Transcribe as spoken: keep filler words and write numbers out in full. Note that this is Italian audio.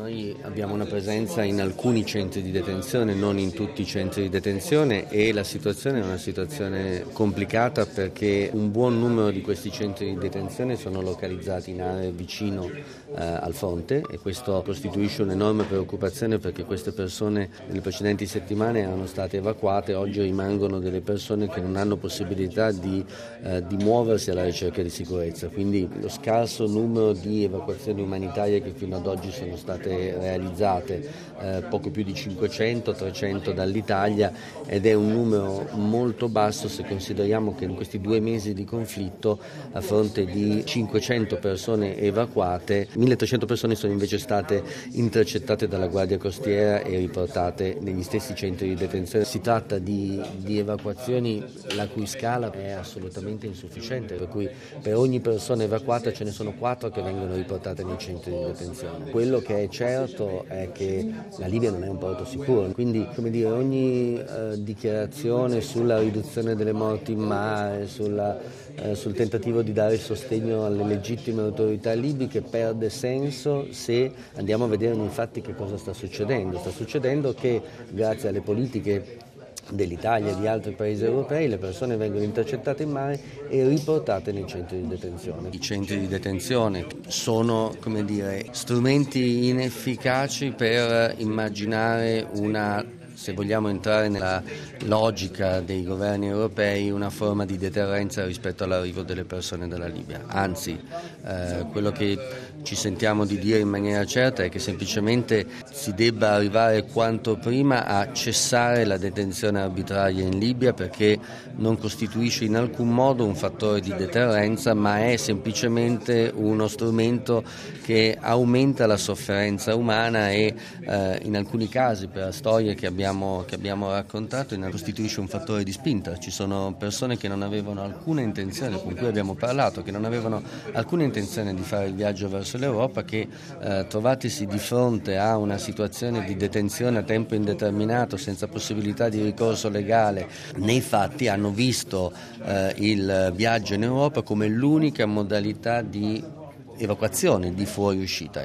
Noi abbiamo una presenza in alcuni centri di detenzione, non in tutti i centri di detenzione, e la situazione è una situazione complicata perché un buon numero di questi centri di detenzione sono localizzati in aree vicino eh, al fronte, e questo costituisce un'enorme preoccupazione perché queste persone nelle precedenti settimane erano state evacuate. Oggi rimangono delle persone che non hanno possibilità di, eh, di muoversi alla ricerca di sicurezza, quindi lo scarso numero di evacuazioni umanitarie che fino ad oggi sono state realizzate, eh, poco più di cinquecento, trecento dall'Italia, ed è un numero molto basso se consideriamo che in questi due mesi di conflitto, a fronte di cinquecento persone evacuate, milletrecento persone sono invece state intercettate dalla Guardia Costiera e riportate negli stessi centri di detenzione. Si tratta di, di evacuazioni la cui scala è assolutamente insufficiente, per cui per ogni persona evacuata ce ne sono quattro che vengono riportate nei centri di detenzione. Quello che è certo è che la Libia non è un porto sicuro, quindi come dire, ogni eh, dichiarazione sulla riduzione delle morti in mare, sulla, eh, sul tentativo di dare sostegno alle legittime autorità libiche perde senso se andiamo a vedere nei fatti che cosa sta succedendo. Sta succedendo che grazie alle politiche dell'Italia e di altri paesi europei le persone vengono intercettate in mare e riportate nei centri di detenzione. I centri di detenzione sono, come dire, strumenti inefficaci per immaginare una, se vogliamo entrare nella logica dei governi europei, una forma di deterrenza rispetto all'arrivo delle persone dalla Libia. Anzi, eh, quello che ci sentiamo di dire in maniera certa è che semplicemente si debba arrivare quanto prima a cessare la detenzione arbitraria in Libia, perché non costituisce in alcun modo un fattore di deterrenza, ma è semplicemente uno strumento che aumenta la sofferenza umana e eh, in alcuni casi, per la storia che abbiamo, che abbiamo raccontato, costituisce un fattore di spinta. Ci sono persone che non avevano alcuna intenzione, con cui abbiamo parlato, che non avevano alcuna intenzione di fare il viaggio verso l'Europa, che eh, trovatisi di fronte a una situazione di detenzione a tempo indeterminato senza possibilità di ricorso legale, nei fatti hanno visto eh, il viaggio in Europa come l'unica modalità di evacuazione, di fuoriuscita.